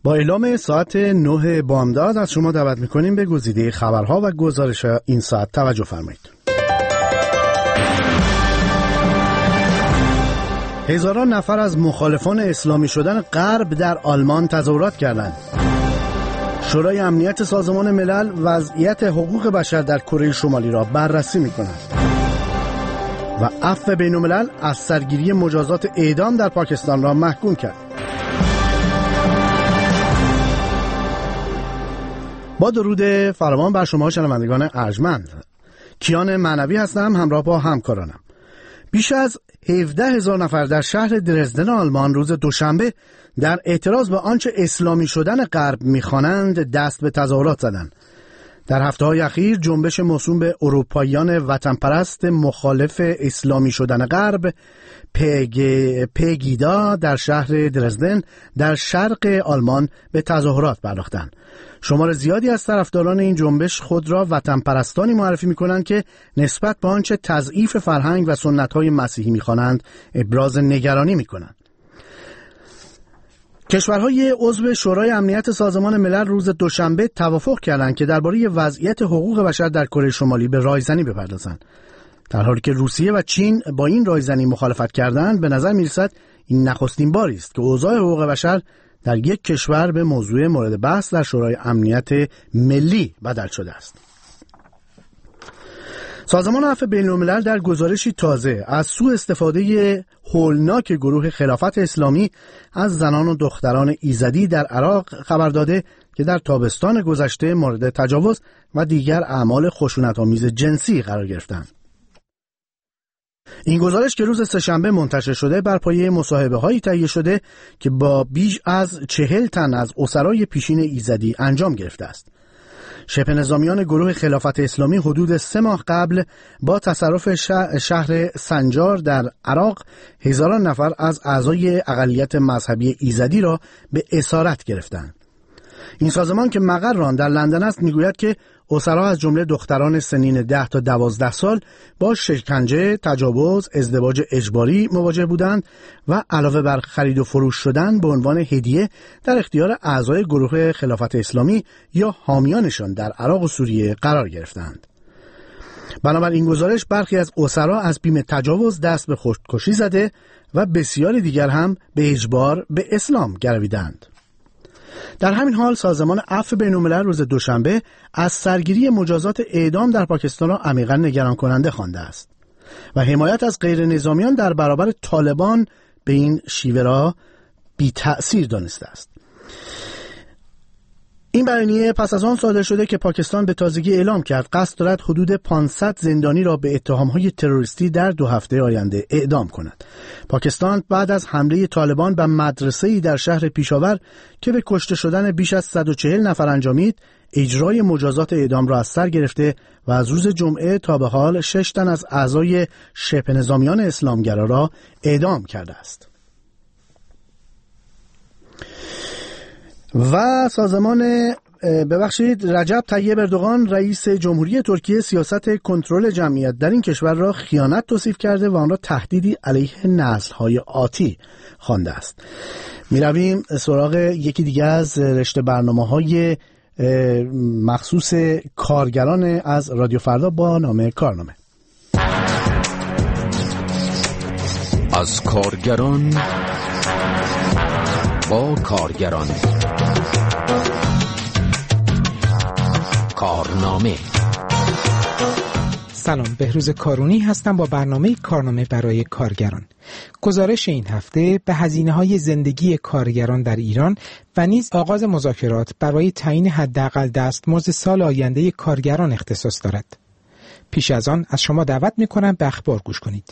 با اعلام ساعت 9 بامداد از شما دعوت می‌کنیم به گزیده خبرها و گزارش این ساعت توجه فرمایید. هزاران نفر از مخالفان اسلامی شدن غرب در آلمان تظاهرات کردند. شورای امنیت سازمان ملل وضعیت حقوق بشر در کره شمالی را بررسی می‌کند. و عفو بین‌الملل از سرگیری مجازات اعدام در پاکستان را محکوم کرد. با درود فراوان بر شما شنوندگان ارجمند، کیان معنوی هستم همراه با همکارانم. بیش از 17,000 نفر در شهر درزدن آلمان روز دوشنبه در اعتراض به آنچه اسلامی شدن غرب می‌خوانند دست به تظاهرات زدند. در هفته‌های اخیر جنبش موسوم به اروپاییان وطن پرست مخالف اسلامی شدن غرب پگیدا در شهر درزدن در شرق آلمان به تظاهرات پرداختند. شمار زیادی از طرفداران این جنبش خود را وطن پرستانی معرفی می‌کنند که نسبت به آنچه تضعیف فرهنگ و سنت‌های مسیحی می‌خوانند ابراز نگرانی می‌کنند. کشورهای عضو شورای امنیت سازمان ملل روز دوشنبه توافق کردند که درباره وضعیت حقوق بشر در کره شمالی به رایزنی بپردازند. در حالی که روسیه و چین با این رایزنی مخالفت کردند، به نظر می‌رسد این نخستین باری است که اوضاع حقوق بشر در یک کشور به موضوع مورد بحث در شورای امنیت ملی بدل شده است. سازمان عفو بین‌الملل در گزارشی تازه از سوء استفاده هولناک گروه خلافت اسلامی از زنان و دختران ایزدی در عراق خبر داده که در تابستان گذشته مورد تجاوز و دیگر اعمال خشونت‌آمیز جنسی قرار گرفتند. این گزارش که روز سه‌شنبه منتشر شده بر پایه مصاحبه‌هایی تهیه شده که با بیش از 40 تن از اسرای پیشین ایزدی انجام گرفته است. شبه نظامیان گروه خلافت اسلامی حدود 3 ماه قبل با تصرف شهر سنجار در عراق هزاران نفر از اعضای اقلیت مذهبی ایزدی را به اسارت گرفتند. این سازمان که مقر آن در لندن است میگوید که اسرا از جمله دختران سنین 10 تا 12 سال با شکنجه، تجاوز، ازدواج اجباری مواجه بودند و علاوه بر خرید و فروش شدن به عنوان هدیه در اختیار اعضای گروه خلافت اسلامی یا حامیانشان در عراق و سوریه قرار گرفتند. بنابراین این گزارش برخی از اسرا از بیم تجاوز دست به خودکشی زده و بسیاری دیگر هم به اجبار به اسلام گرویدند. در همین حال سازمان عفو بین‌الملل روز دوشنبه از سرگیری مجازات اعدام در پاکستان را عمیقاً نگران کننده خوانده است و حمایت از غیر نظامیان در برابر طالبان به این شیوه را بی تأثیر دانسته است. این بیانیه پس از آن صادر شده که پاکستان به تازگی اعلام کرد قصد دارد حدود 500 زندانی را به اتهام‌های تروریستی در 2 هفته آینده اعدام کند. پاکستان بعد از حمله طالبان به مدرسه‌ای در شهر پیشاور که به کشته شدن بیش از 140 نفر انجامید، اجرای مجازات اعدام را از سر گرفته و از روز جمعه تا به حال 6 تن از اعضای شبه نظامیان اسلامگرا را اعدام کرده است. و رجب طیب اردوغان رئیس جمهوری ترکیه سیاست کنترل جمعیت در این کشور را خیانت توصیف کرده و آن را تهدیدی علیه نسل‌های آتی خوانده است. می‌رویم سراغ یکی دیگه از رشته برنامه‌های مخصوص کارگران از رادیو فردا با نام کارنامه. از کارگران با کارگران. کارنامه. سلام، بهروز کارونی هستم با برنامه کارنامه برای کارگران. گزارش این هفته به هزینه‌های زندگی کارگران در ایران و نیز آغاز مذاکرات برای تعیین حداقل دستمزد سال آینده کارگران اختصاص دارد. پیش از آن از شما دعوت می‌کنم به اخبار گوش کنید.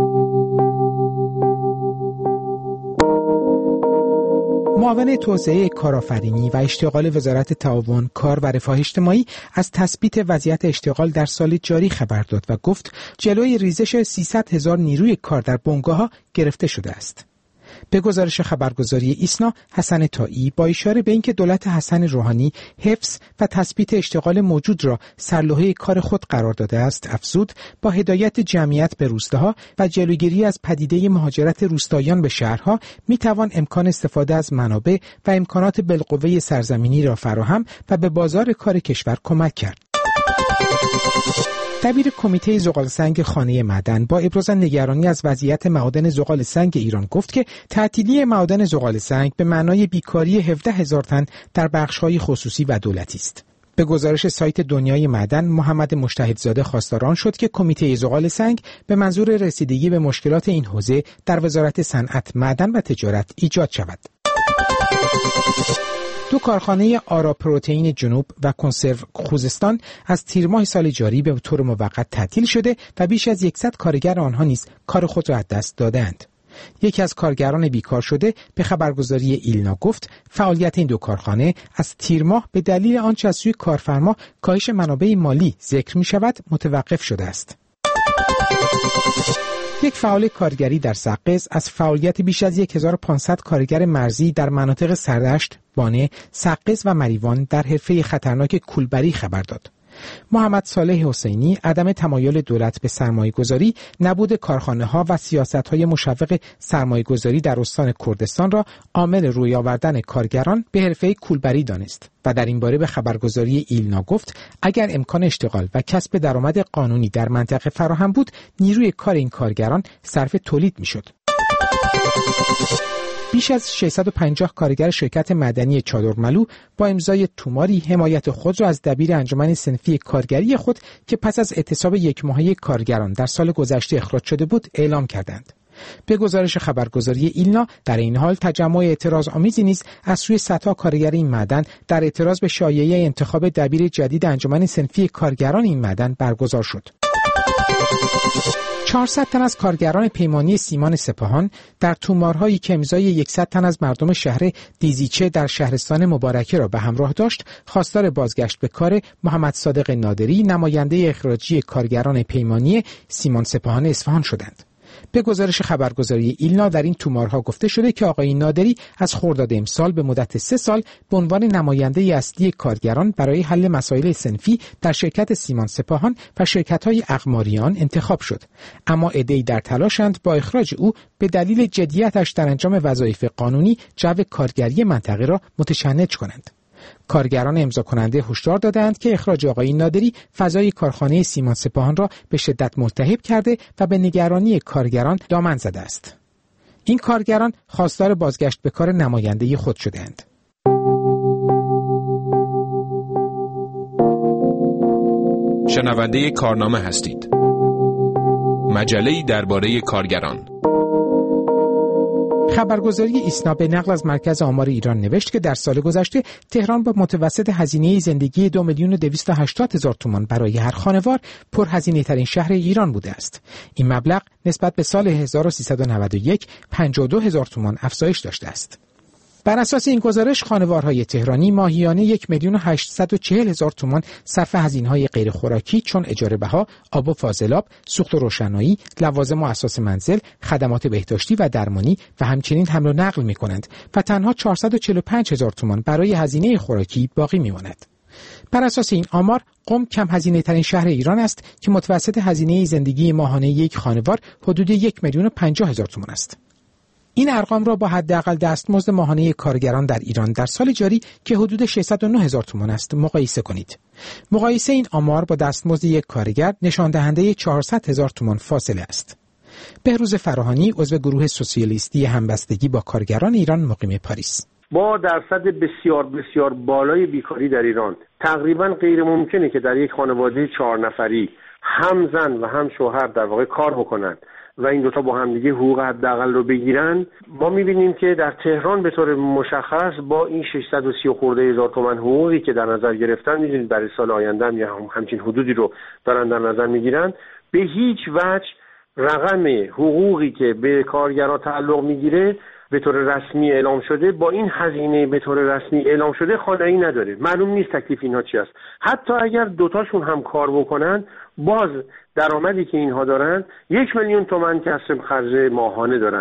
معاون توسعه کارآفرینی و اشتغال وزارت تعاون، کار و رفاه اجتماعی از تثبیت وضعیت اشتغال در سال جاری خبر داد و گفت جلوی ریزش 300,000 نیروی کار در بنگاه‌ها گرفته شده است. به گزارش خبرگزاری ایسنا، حسن طایی با اشاره به اینکه دولت حسن روحانی حفظ و تثبیت اشتغال موجود را سرلوحه کار خود قرار داده است، افزود با هدایت جمعیت به روستاها و جلوگیری از پدیده مهاجرت روستاییان به شهرها میتوان امکان استفاده از منابع و امکانات بالقوه سرزمینی را فراهم و به بازار کار کشور کمک کرد. دبیر کمیته زغالسنگ خانه معدن با ابراز نگرانی از وضعیت معادن زغال سنگ ایران گفت که تعطیلی معادن زغال سنگ به معنای بیکاری 17,000 تن در بخش‌های خصوصی و دولتی است. به گزارش سایت دنیای معدن، محمد مجتهدزاده خواستار آن شد که کمیته زغال سنگ به منظور رسیدگی به مشکلات این حوزه در وزارت صنعت، معدن و تجارت ایجاد شود. دو کارخانه آرا پروتئین جنوب و کنسرو خوزستان از تیر ماه سال جاری به طور موقت تعطیل شده و بیش از 100 کارگر آنها نیز کار خود را از دست دادند. یکی از کارگران بیکار شده به خبرگزاری ایلنا گفت فعالیت این دو کارخانه از تیر ماه به دلیل آنچه از سوی کارفرما کاهش منابع مالی ذکر می شود متوقف شده است. یک فعال کارگری در سقز از فعالیت بیش از 1500 کارگر مرزی در مناطق سردشت، بانه، سقز و مریوان در حرفه خطرناک کولبری خبر داد. محمد صالح حسینی عدم تمایل دولت به سرمایه‌گذاری، نبود کارخانه‌ها و سیاست‌های مشوق سرمایه‌گذاری در استان کردستان را عامل روی آوردن کارگران به حرفه کولبری دانست و در این باره به خبرگزاری ایلنا گفت اگر امکان اشتغال و کسب درآمد قانونی در منطقه فراهم بود، نیروی کار این کارگران صرف تولید می‌شد. بیش از 650 کارگر شرکت مدنی چادرملو با امضای توماری حمایت خود را از دبیر انجمن صنفی کارگری خود که پس از اعتصاب یک ماهه کارگران در سال گذشته اخراج شده بود اعلام کردند. به گزارش خبرگزاری ایلنا، در این حال تجمع اعتراض آمیزی نیز از سوی صدها کارگر این معدن در اعتراض به شایعه انتخاب دبیر جدید انجمن صنفی کارگران این معدن برگزار شد. 400 تن از کارگران پیمانی سیمان سپاهان در تومارهایی که امضای 100 تن از مردم شهر دیزیچه در شهرستان مبارکه را به همراه داشت، خواستار بازگشت به کار محمد صادق نادری، نماینده اخراجی کارگران پیمانی سیمان سپاهان اصفهان شدند. به گزارش خبرگزاری ایلنا، در این تومارها گفته شده که آقای نادری از خرداد امسال به مدت 3 سال به عنوان نماینده اصلی کارگران برای حل مسائل صنفی در شرکت سیمان سپاهان و شرکت‌های اقماریان انتخاب شد، اما عده‌ای در تلاشند با اخراج او به دلیل جدیتش در انجام وظایف قانونی جو کارگری منطقه را متشنج کنند. کارگران امضا کننده هشدار دادند که اخراج آقای نادری فضای کارخانه سیمان سپاهان را به شدت ملتهب کرده و به نگرانی کارگران دامن زده است. این کارگران خواستار بازگشت به کار نماینده خود شدند. شنونده کارنامه هستید. مجله‌ای درباره کارگران. خبرگزاری ایسنا به نقل از مرکز آمار ایران نوشت که در سال گذشته تهران با متوسط هزینه زندگی 2,280,000 تومان برای هر خانوار پرهزینه ترین شهر ایران بوده است. این مبلغ نسبت به سال 1391 52,000 تومان افزایش داشته است. بر اساس این گزارش خانوارهای تهرانی ماهیانه 1,840,000 تومان صرف هزینه‌های غیر خوراکی چون اجاره بها، آب و فاضلاب، سوخت و روشنایی، لوازم و اساس منزل، خدمات بهداشتی و درمانی و همچنین حمل و نقل می‌کنند و تنها 445,000 تومان برای هزینه خوراکی باقی می‌ماند. بر اساس این آمار، قم کم هزینه ترین شهر ایران است که متوسط هزینه زندگی ماهانه یک خانوار حدود 1,50,000 تومان است. این ارقام را با حداقل دستمزد ماهانه کارگران در ایران در سال جاری که حدود 609,000 تومان است مقایسه کنید. مقایسه این آمار با دستمزد یک کارگر نشان دهنده 400,000 تومان فاصله است. بهروز فراهانی، عضو گروه سوسیالیستی همبستگی با کارگران ایران مقیم پاریس: با درصد بسیار بسیار بالای بیکاری در ایران تقریبا غیر ممکنه که در یک خانواده 4 نفری هم زن و هم شوهر در واقع کار بکنند و این دوتا با هم دیگه حقوق حداقل رو بگیرن. ما می‌بینیم که در تهران به طور مشخص با این 630 خورده هزار تومان حقوقی که در نظر گرفتن، می‌دونید برای سال آینده هم همچین حدودی رو دارن در نظر می‌گیرن، به هیچ وجه رقم حقوقی که به کارگران تعلق می‌گیره به طور رسمی اعلام شده با این هزینه به طور رسمی اعلام شده خانه‌ای نداره. معلوم نیست تکلیف اینها چی است. حتی اگر دوتاشون هم کار بکنن، باز درآمدی که اینها دارن 1,000,000 تومان کسب خرج ماهانه دارن.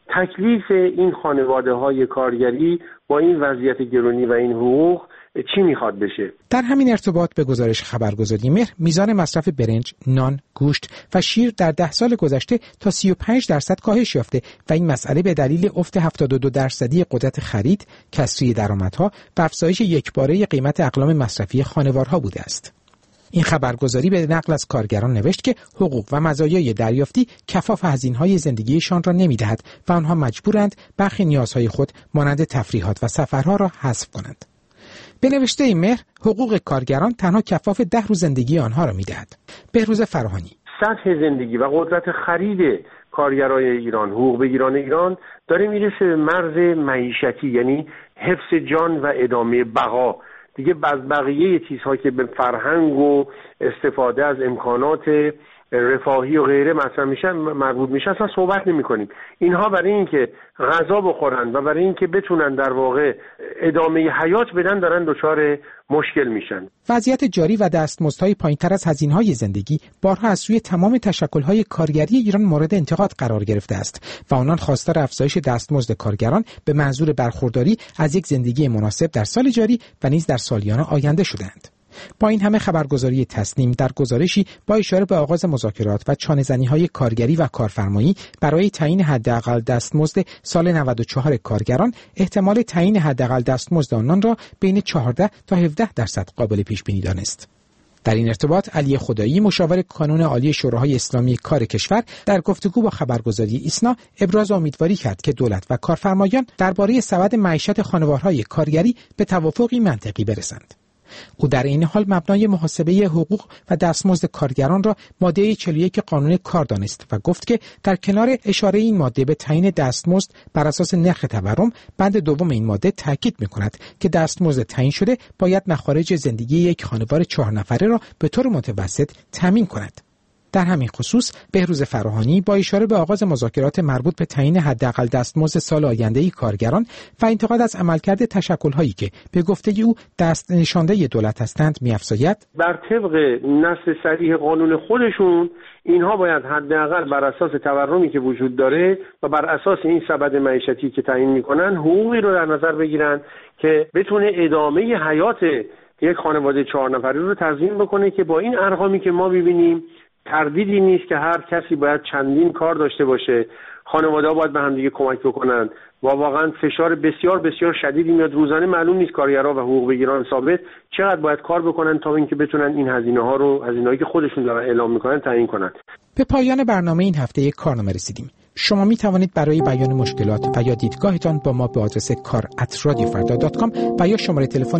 تکلیف این خانواده‌های کارگری با این وضعیت گرونی و این حقوق چی میخواد بشه؟ در همین ارتباط به گزارش خبرگزاری مهر، میزان مصرف برنج، نان، گوشت و شیر در 10 سال گذشته تا 35% کاهش یافته و این مسئله به دلیل افت 72% قدرت خرید، کسری درآمدها و افزایش یکباره قیمت اقلام مصرفی خانوارها بوده است. این خبرگزاری به نقل از کارگران نوشت که حقوق و مزایای دریافتی کفاف هزینه‌های زندگیشان را نمی‌دهد و آنها مجبورند برخی نیازهای خود مانند تفریحات و سفرها را حذف کنند. به نوشته مهر، حقوق کارگران تنها کفاف 10 روز زندگی آنها را می‌دهد. بهروز فراهانی: سطح زندگی و قدرت خرید کارگرای ایران، حقوق بگیران ایران داره میرسه به مرز معیشتی، یعنی حفظ جان و ادامه بقا. دیگه بقیه چیزها که به فرهنگ و استفاده از امکانات رفاهی و غیره مثلا میشن مربوط میشه اصلا صحبت نمی کنیم. اینها برای اینکه غذا بخورن و برای اینکه بتونن در واقع ادامه حیات بدن دارن دچار مشکل میشن. وضعیت جاری و دستمزدهای پایینتر از هزینه‌های زندگی بارها از سوی تمام تشکل‌های کارگری ایران مورد انتقاد قرار گرفته است و آنان خواستار افزایش دستمزد کارگران به منظور برخورداری از یک زندگی مناسب در سال جاری و نیز در سالیان آینده شدند. با این همه خبرگزاری تصنیم در گزارشی با اشاره به آغاز مذاکرات و چانه‌زنی‌های کارگری و کارفرمایی برای تعیین حداقل دستمزد سال 94 کارگران، احتمال تعیین حداقل دستمزد آنان را بین 14 تا 17% قابل پیش بینی دانست. در این ارتباط علی خدایی، مشاور کانون عالی شورای اسلامی کار کشور، در گفتگو با خبرگزاری ایسنا ابراز امیدواری کرد که دولت و کارفرمایان درباره سبد معیشت خانوارهای کارگری به توافقی منطقی برسند. او در این حال مبنای محاسبه حقوق و دستمزد کارگران را ماده 41 قانون کار دانست و گفت که در کنار اشاره این ماده به تعیین دستمزد بر اساس نرخ تورم، بند دوم این ماده تاکید می‌کند که دستمزد تعیین شده باید مخارج زندگی یک خانوار 4 نفره را به طور متوسط تامین کند. در همین خصوص بهروز فراهانی با اشاره به آغاز مذاکرات مربوط به تعیین حداقل دستمزد سال آینده کارگران و انتقاد از عملکرد تشکل‌هایی که به گفته او دست نشانده دولت هستند می‌افزاید: بر طبق نص صریح قانون خودشون اینها باید حداقل بر اساس تورمی که وجود داره و بر اساس این سبد معیشتی که تعیین می‌کنن حقوقی رو در نظر بگیرن که بتونه ادامه حیات یک خانواده 4 نفره رو تضمین بکنه که با این ارقامی که ما می‌بینیم تردیدی نیست که هر کسی باید چندین کار داشته باشه، خانواده‌ها باید به هم دیگه کمک بکنن و واقعا فشار بسیار بسیار شدیدی میاد. روزانه معلوم نیست کارگرها و حقوق بگیران ثابت چقدر باید کار بکنن تا اینکه بتونن این هزینه‌هایی که خودشون دارن اعلام میکنن تعیین کنن. به پایان برنامه این هفته یک کارنامه رسیدیم. شما می توانید برای بیان مشکلات و یا دیدگاهتان با ما به آدرس kar@radiofarda.com و یا شماره تلفن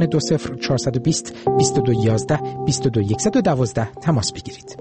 20420 2211 22112 تماس بگیرید.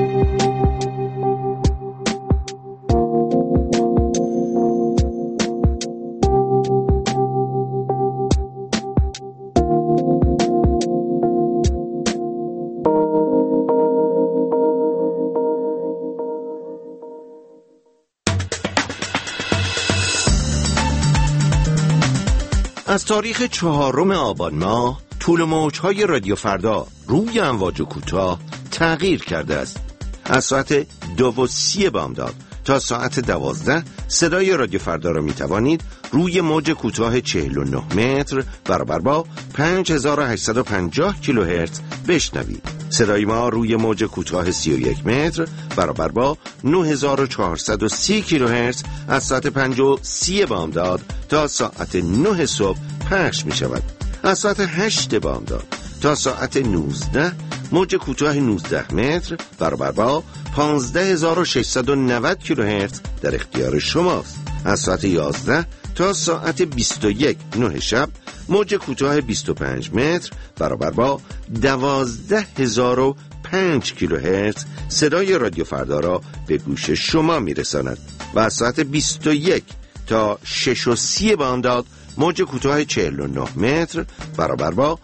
از تاریخ 4 آبان ماه طول موج‌های رادیو فردا روی امواج کوتاه تغییر کرده است. از ساعت 2:30 بامداد تا ساعت 12 صدای رادیو فردا را می‌توانید روی موج کوتاه 49 متر برابر با 5850 کیلوهرتز بشنوید. صدای ما روی موج کوتاه 31 متر برابر با 9430 کیلوهرتز از ساعت 5:30 بامداد تا ساعت 9 صبح پخش می شود. از ساعت 8 بامداد تا ساعت 19 موج کوتاه 19 متر برابر با 15690 کیلوهرتز در اختیار شماست. از ساعت 11 تا ساعت 21 شب موج کوتاه 25 متر برابر با 12005 کیلوهرتز صدای رادیو فردا را به گوش شما میرساند و از ساعت 21 تا 6:30 بامداد موج کوتاه 49 متر برابر با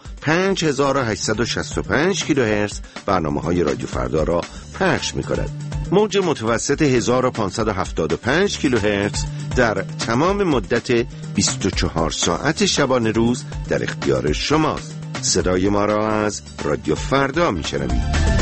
5865 کیلوهرتز برنامه‌های رادیو فردا را پخش می‌کند. موج متوسط 1575 کیلوهرتز در تمام مدت 24 ساعت شبانه روز در اختیار شماست. صدای ما را از رادیو فردا می‌شنوید.